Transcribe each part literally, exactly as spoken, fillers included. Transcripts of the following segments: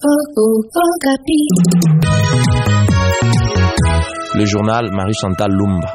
Le journal Marie-Chantal Lumba.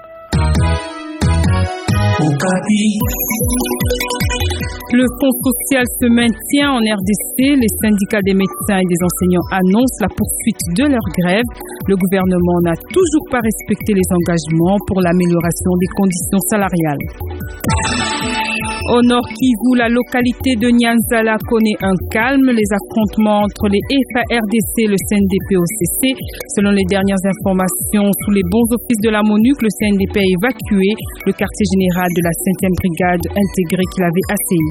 Le Fonds social se maintient en R D C. Les syndicats des médecins et des enseignants annoncent la poursuite de leur grève. Le gouvernement n'a toujours pas respecté les engagements pour l'amélioration des conditions salariales. Au Nord Kivu, la localité de Nyanzala connaît un calme. Les affrontements entre les F A R D C et le C N D P O C C. Selon les dernières informations, sous les bons offices de la MONUC, le C N D P a évacué le quartier général de la cinquième brigade intégrée qu'il avait assailli.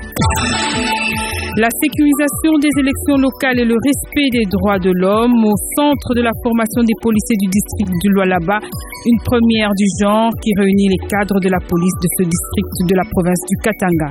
La sécurisation des élections locales et le respect des droits de l'homme au centre de la formation des policiers du district du Lualaba, une première du genre qui réunit les cadres de la police de ce district de la province du Katanga.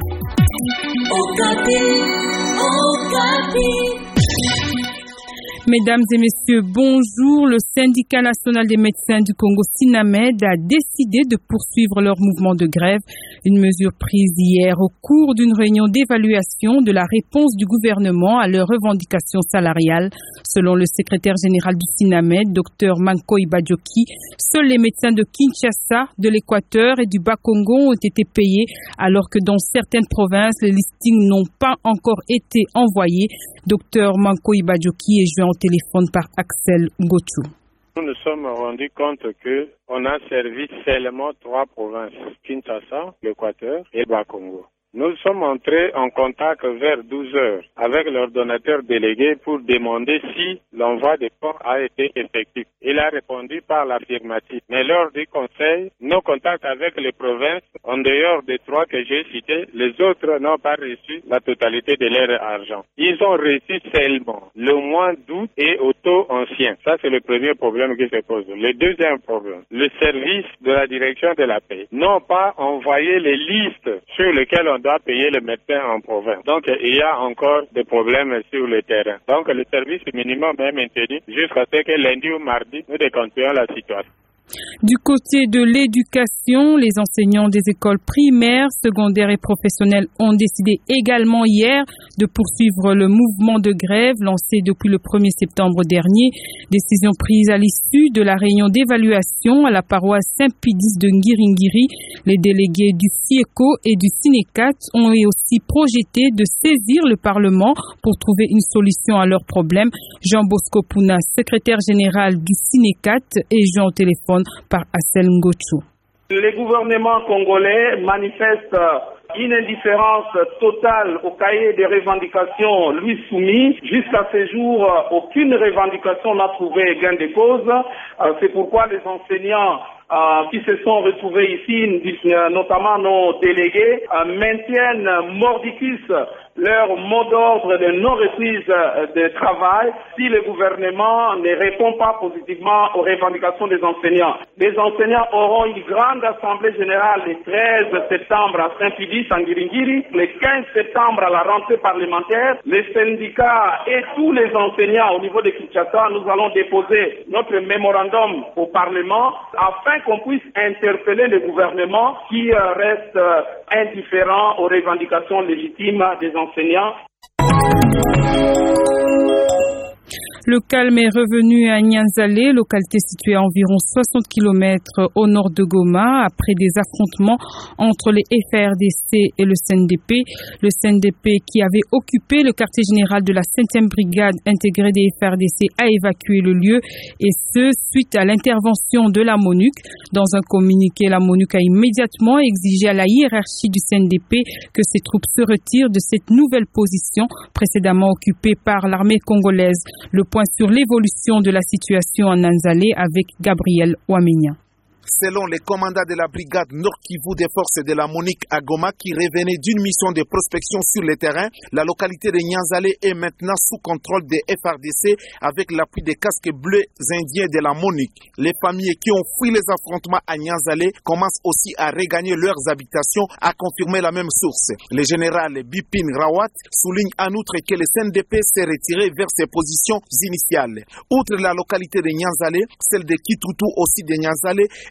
Mesdames et messieurs, bonjour. Le syndicat national des médecins du Congo, SINAMED, a décidé de poursuivre leur mouvement de grève. Une mesure prise hier au cours d'une réunion d'évaluation de la réponse du gouvernement à leurs revendications salariales. Selon le secrétaire général du SINAMED, Dr Mankoy Badjoki, seuls les médecins de Kinshasa, de l'Équateur et du Bas-Congo ont été payés, alors que dans certaines provinces, les listings n'ont pas encore été envoyés. Dr Mankoy Badjoki est joint au téléphone par Axel Ngochou. Nous nous sommes rendus compte que on a servi seulement trois provinces, Kinshasa, l'Équateur et le Bas-Congo. Nous sommes entrés en contact vers douze heures avec l'ordonnateur délégué pour demander si l'envoi des fonds a été effectif. Il a répondu par l'affirmative. Mais lors du conseil, nos contacts avec les provinces, en dehors des trois que j'ai cités, les autres n'ont pas reçu la totalité de leur argent. Ils ont reçu seulement le mois d'août et au taux ancien. Ça, c'est le premier problème qui se pose. Le deuxième problème, le service de la direction de la paix n'ont pas envoyé les listes sur lesquelles on doit payer le médecin en province. Donc, il y a encore des problèmes sur le terrain. Donc, le service minimum est maintenu jusqu'à ce que lundi ou mardi, nous déconstruisons la situation. Du côté de l'éducation, les enseignants des écoles primaires, secondaires et professionnelles ont décidé également hier de poursuivre le mouvement de grève lancé depuis le premier septembre dernier. Décision prise à l'issue de la réunion d'évaluation à la paroisse Saint-Pédis de Ngiringiri. Les délégués du FIECO et du SINECAT ont aussi projeté de saisir le Parlement pour trouver une solution à leurs problèmes. Jean Bosco Pouna, secrétaire général du SINECAT, est joint au téléphone par Assel Ngochou. Le gouvernement congolais manifeste une indifférence totale au cahier des revendications lui soumis. Jusqu'à ce jour, aucune revendication n'a trouvé gain de cause. C'est pourquoi les enseignants Euh, qui se sont retrouvés ici, notamment nos délégués, euh, maintiennent mordicus leur mot d'ordre de non-reprise de travail si le gouvernement ne répond pas positivement aux revendications des enseignants. Les enseignants auront une grande assemblée générale le treize septembre à Saint-Pédis, en Ngiringiri, le quinze septembre à la rentrée parlementaire. Les syndicats et tous les enseignants au niveau de Kinshasa, nous allons déposer notre mémorandum au Parlement afin qu'on puisse interpeller le gouvernement qui reste indifférent aux revendications légitimes des enseignants. Le calme est revenu à Nyanzale, localité située à environ soixante kilomètres au nord de Goma, après des affrontements entre les F A R D C et le C N D P. Le C N D P, qui avait occupé le quartier général de la cinquième brigade intégrée des F A R D C, a évacué le lieu, et ce, suite à l'intervention de la MONUC. Dans un communiqué, la MONUC a immédiatement exigé à la hiérarchie du C N D P que ses troupes se retirent de cette nouvelle position précédemment occupée par l'armée congolaise. Le point sur l'évolution de la situation en Nyanzale avec Gabriel Ouamenia. Selon les commandants de la brigade Nord Kivu des forces de la MONUC à Goma qui revenaient d'une mission de prospection sur le terrain, la localité de Nyanzale est maintenant sous contrôle des F A R D C avec l'appui des casques bleus indiens de la MONUC. Les familles qui ont fui les affrontements à Nyanzale commencent aussi à regagner leurs habitations, a confirmé la même source. Le général Bipin Rawat souligne en outre que le C N D P s'est retiré vers ses positions initiales. Outre la localité de Nyanzale, celle de Kitutu aussi de Nyanzale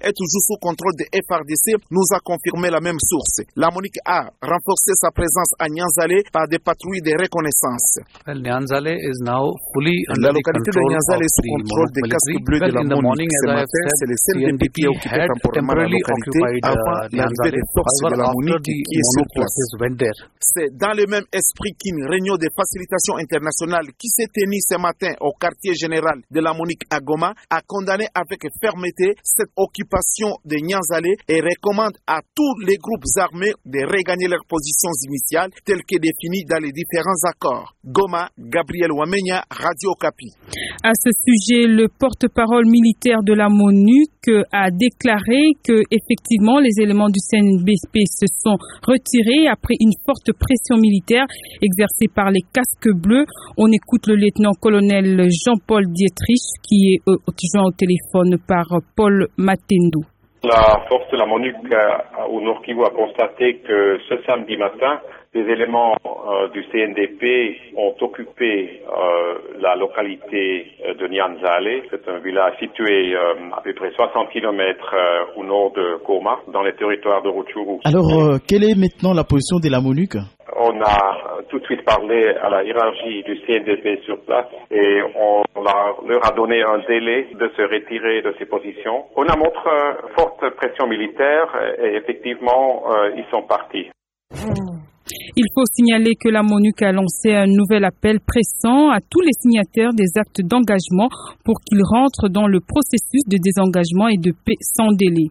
est toujours sous contrôle des F R D C, nous a confirmé la même source. La MONUC a renforcé sa présence à Nyanzale par des patrouilles de reconnaissance. Well, Nyanzale is now fully la localité de Nyanzale est sous contrôle des casques bleus de la MONUC. Ce matin, c'est le C N D P qui occupait temporairement la localité avant l'arrivée des forces de la MONUC qui est sur place. C'est dans le même esprit qu'une réunion de facilitation internationale qui s'est tenue ce matin au quartier général de la MONUC à Goma a condamné avec fermeté cette occupation de Nyanzale et recommande à tous les groupes armés de regagner leurs positions initiales telles que définies dans les différents accords. Goma, Gabriel Wamenya, Radio Okapi. À ce sujet, le porte-parole militaire de la MONUC a déclaré que effectivement les éléments du C N D P se sont retirés après une forte pression militaire exercée par les casques bleus. On écoute le lieutenant-colonel Jean-Paul Dietrich qui est euh, joint au téléphone par Paul Matendou. La force de la MONUC euh, au Nord Kivu a constaté que ce samedi matin, des éléments euh, du C N D P ont occupé euh, la localité de Nyanzale. C'est un village situé euh, à peu près soixante kilomètres euh, au nord de Goma, dans les territoires de Rutshuru. Alors, euh, quelle est maintenant la position de la MONUC ? On a tout de suite parlé à la hiérarchie du C N D P sur place et on leur a donné un délai de se retirer de ces positions. On a montré une forte pression militaire et effectivement, euh, ils sont partis. Il faut signaler que la MONUC a lancé un nouvel appel pressant à tous les signataires des actes d'engagement pour qu'ils rentrent dans le processus de désengagement et de paix sans délai.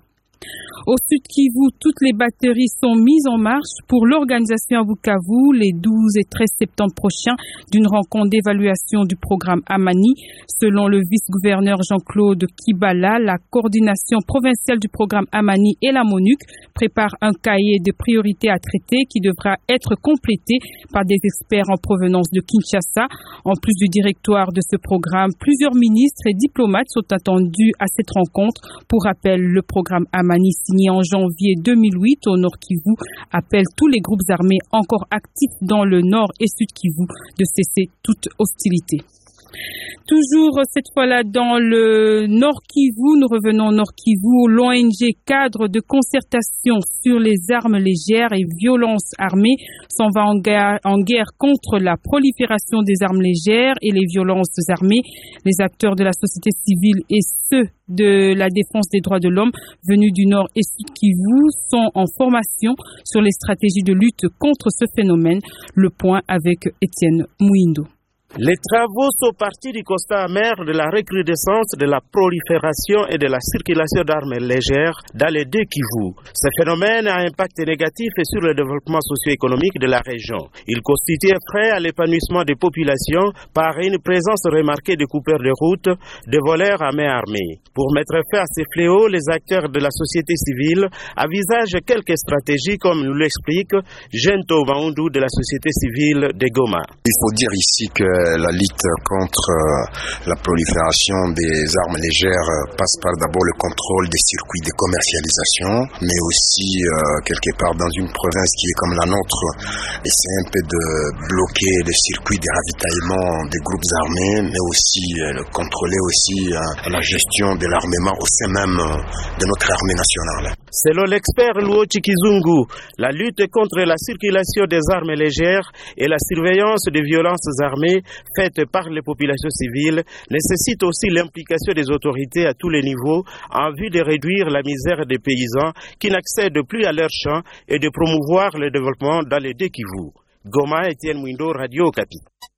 Au Sud Kivu, toutes les batteries sont mises en marche pour l'organisation à Bukavu les douze et treize septembre prochains d'une rencontre d'évaluation du programme Amani. Selon le vice-gouverneur Jean-Claude Kibala, la coordination provinciale du programme Amani et la MONUC prépare un cahier de priorités à traiter qui devra être complété par des experts en provenance de Kinshasa. En plus du directoire de ce programme, plusieurs ministres et diplomates sont attendus à cette rencontre. Pour rappel, le programme Amani signé en janvier deux mille huit au Nord Kivu appelle tous les groupes armés encore actifs dans le Nord et Sud Kivu de cesser toute hostilité. Toujours cette fois-là dans le Nord Kivu, nous revenons au Nord Kivu. L'O N G cadre de concertation sur les armes légères et violences armées s'en va en guerre, en guerre contre la prolifération des armes légères et les violences armées. Les acteurs de la société civile et ceux de la défense des droits de l'homme venus du Nord et Sud Kivu sont en formation sur les stratégies de lutte contre ce phénomène. Le point avec Étienne Mouindo. Les travaux sont partis du constat amer de la recrudescence de la prolifération et de la circulation d'armes légères dans les deux Kivu. Ce phénomène a un impact négatif sur le développement socio-économique de la région. Il constitue un frein à l'épanouissement des populations par une présence remarquée de coupeurs de route, de voleurs à main armée. Pour mettre fin à ces fléaux, les acteurs de la société civile envisagent quelques stratégies comme nous l'explique Gento Maundu de la société civile de Goma. Il faut dire ici que la lutte contre la prolifération des armes légères passe par d'abord le contrôle des circuits de commercialisation, mais aussi euh, quelque part dans une province qui est comme la nôtre, essayer un peu de bloquer les circuits de ravitaillement des groupes armés, mais aussi euh, contrôler aussi euh, la gestion de l'armement au sein même de notre armée nationale. Selon l'expert Luo Chikizungu, la lutte contre la circulation des armes légères et la surveillance des violences armées faites par les populations civiles nécessite aussi l'implication des autorités à tous les niveaux en vue de réduire la misère des paysans qui n'accèdent plus à leurs champs et de promouvoir le développement dans les deux Kivu. Goma, Étienne Mouindo, Radio Okapi.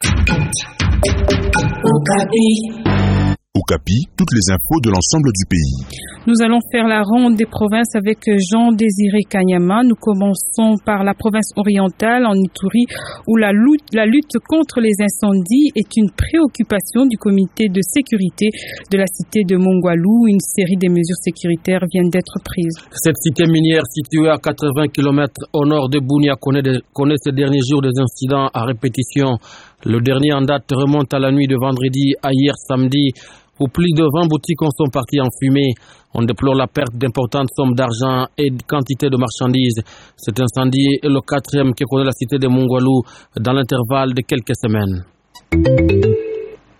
Okapi. Okapi, toutes les infos de l'ensemble du pays. Nous allons faire la ronde des provinces avec Jean-Désiré Kanyama. Nous commençons par la province orientale en Ituri où la lutte, la lutte contre les incendies est une préoccupation du comité de sécurité de la cité de Mongwalu. Une série de mesures sécuritaires viennent d'être prises. Cette cité minière située à quatre-vingts kilomètres au nord de Bunia connaît, de, connaît ces derniers jours des incidents à répétition. Le dernier en date remonte à la nuit de vendredi à hier samedi, où plus de vingt boutiques en sont parties en fumée. On déplore la perte d'importantes sommes d'argent et de quantité de marchandises. Cet incendie est le quatrième que connaît la cité de Mongwalu dans l'intervalle de quelques semaines.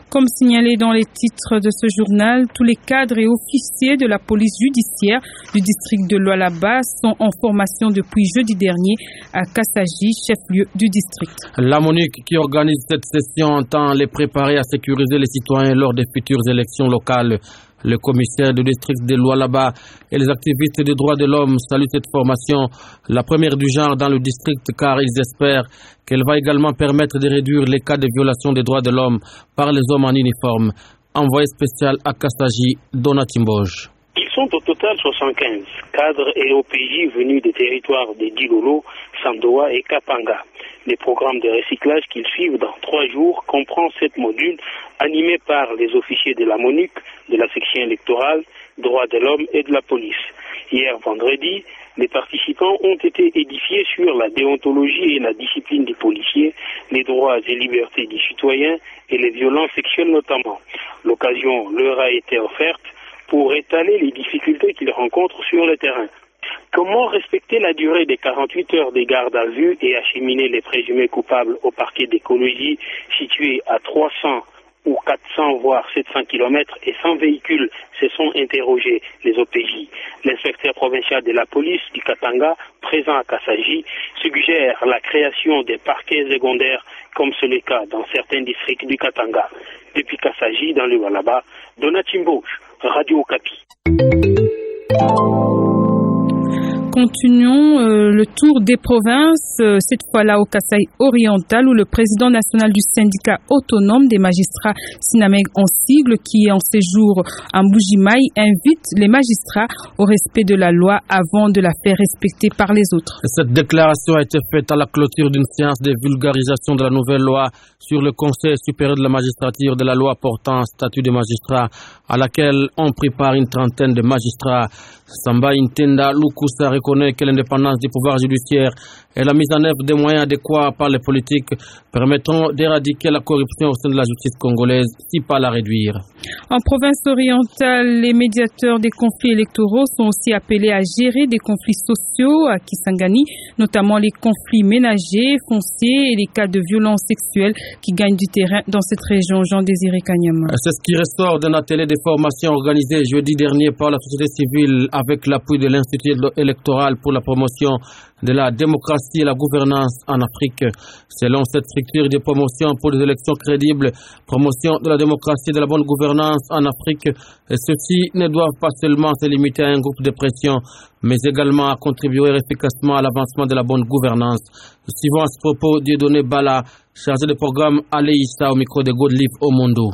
Comme signalé dans les titres de ce journal, tous les cadres et officiers de la police judiciaire du district de Lualaba sont en formation depuis jeudi dernier à Kassaji, chef-lieu du district. La MONUC qui organise cette session entend les préparer à sécuriser les citoyens lors des futures élections locales. Le commissaire du district de Lualaba et les activistes des droits de l'homme saluent cette formation, la première du genre dans le district, car ils espèrent qu'elle va également permettre de réduire les cas de violation des droits de l'homme par les hommes en uniforme. Envoyé spécial à Kassaji, Donatimboj. Ils sont au total soixante-quinze cadres et O P J venus des territoires de Dilolo, Sandoa et Kapanga. Les programmes de recyclage qu'ils suivent dans trois jours comprend sept modules animés par les officiers de la MONUC, de la section électorale, droits de l'homme et de la police. Hier vendredi, les participants ont été édifiés sur la déontologie et la discipline des policiers, les droits et libertés des citoyens et les violences sexuelles notamment. L'occasion leur a été offerte pour étaler les difficultés qu'ils rencontrent sur le terrain. Comment respecter la durée des quarante-huit heures des gardes à vue et acheminer les présumés coupables au parquet d'écologie situé à trois cents ou quatre cents voire sept cents kilomètres et sans véhicule, se sont interrogés les O P J. L'inspecteur provincial de la police du Katanga, présent à Kassaji, suggère la création des parquets secondaires comme c'est le cas dans certains districts du Katanga. Depuis Kassaji, dans le Lualaba, Donatimboj, Radio Okapi. Continuons euh, le tour des provinces, euh, cette fois-là au Kasaï oriental, où le président national du syndicat autonome des magistrats, Sinameg en sigle, qui est en séjour en Bujimaï, invite les magistrats au respect de la loi avant de la faire respecter par les autres. Cette déclaration a été faite à la clôture d'une séance de vulgarisation de la nouvelle loi sur le Conseil supérieur de la magistrature de la loi portant statut de magistrat, à laquelle on prépare une trentaine de magistrats. Samba Intenda Lukusa reconnaît que l'indépendance du pouvoir judiciaire et la mise en œuvre des moyens adéquats par les politiques permettront d'éradiquer la corruption au sein de la justice congolaise, si pas la réduire. En province orientale, les médiateurs des conflits électoraux sont aussi appelés à gérer des conflits sociaux à Kisangani, notamment les conflits ménagers, fonciers et les cas de violences sexuelles qui gagnent du terrain dans cette région. Jean-Désiré Kanyama. C'est ce qui ressort d'un atelier de formation organisé jeudi dernier par la société civile avec l'appui de l'Institut électoral pour la promotion de la démocratie et la gouvernance en Afrique. Selon cette structure de promotion pour des élections crédibles, promotion de la démocratie et de la bonne gouvernance en Afrique, ceux-ci ne doivent pas seulement se limiter à un groupe de pression, mais également à contribuer efficacement à l'avancement de la bonne gouvernance. Suivant à ce propos, Dieudonné Bala, chargé de programme Aleïssa au micro de Godlive Omondo.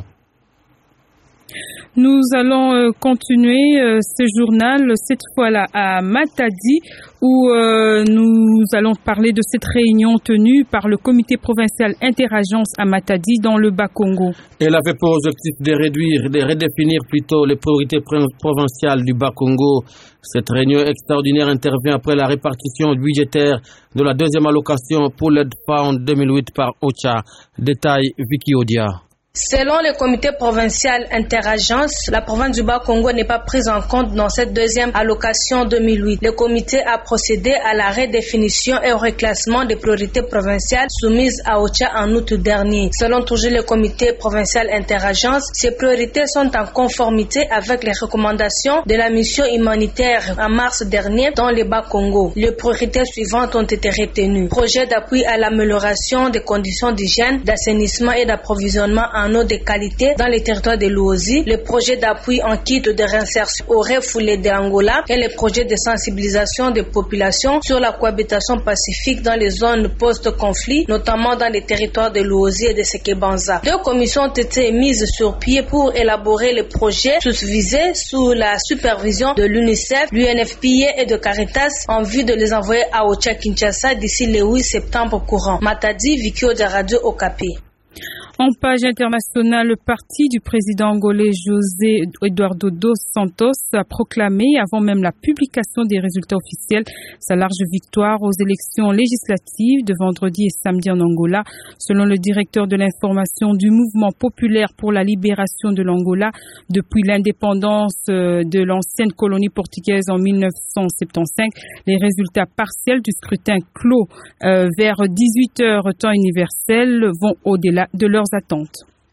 Nous allons euh, continuer euh, ce journal, cette fois-là à Matadi, où euh, nous allons parler de cette réunion tenue par le comité provincial Interagence à Matadi dans le Bas-Congo. Elle avait pour objectif de réduire, de redéfinir plutôt les priorités provinciales du Bas-Congo. Cette réunion extraordinaire intervient après la répartition budgétaire de la deuxième allocation pour l'aide F A O en deux mille huit par OCHA. Détail Vicky Odia. Selon le comité provincial Interagence, la province du Bas-Congo n'est pas prise en compte dans cette deuxième allocation deux mille huit. Le comité a procédé à la redéfinition et au reclassement des priorités provinciales soumises à OCHA en août dernier. Selon toujours le comité provincial Interagence, ces priorités sont en conformité avec les recommandations de la mission humanitaire en mars dernier dans le Bas-Congo. Les priorités suivantes ont été retenues. Projet d'appui à l'amélioration des conditions d'hygiène, d'assainissement et d'approvisionnement en eau de qualité dans les territoires de l'Ouosi, le projet d'appui en kit de réinsertion au refoulé de Angola et le projet de sensibilisation des populations sur la cohabitation pacifique dans les zones post-conflit, notamment dans les territoires de l'Ouosi et de Sekebanza. Deux commissions ont été mises sur pied pour élaborer les projets susvisés sous la supervision de l'UNICEF, l'U N F P A et de Caritas en vue de les envoyer à Ocha Kinshasa d'ici le huit septembre courant. Matadi, Vicky Odia, Radio Okapi. En page internationale, le parti du président angolais José Eduardo dos Santos a proclamé, avant même la publication des résultats officiels, sa large victoire aux élections législatives de vendredi et samedi en Angola. Selon le directeur de l'information du Mouvement populaire pour la libération de l'Angola, depuis l'indépendance de l'ancienne colonie portugaise en mille neuf cent soixante-quinze, les résultats partiels du scrutin clos euh, vers dix-huit heures temps universel vont au-delà de leurs attentes.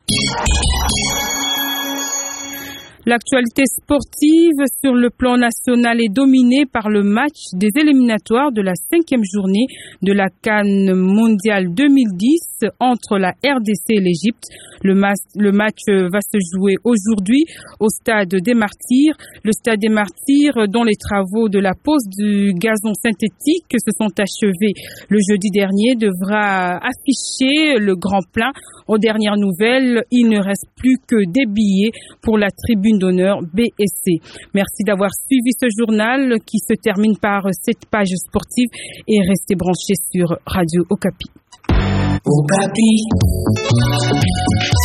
L'actualité sportive sur le plan national est dominée par le match des éliminatoires de la cinquième journée de la CAN mondiale deux mille dix entre la R D C et l'Égypte. Le, le match va se jouer aujourd'hui au stade des Martyrs. Le stade des Martyrs, dont les travaux de la pose du gazon synthétique se sont achevés le jeudi dernier, devra afficher le grand plein. Aux dernières nouvelles, il ne reste plus que des billets pour la tribune d'honneur B et C. Merci d'avoir suivi ce journal qui se termine par cette page sportive et restez branchés sur Radio Okapi. Okapi.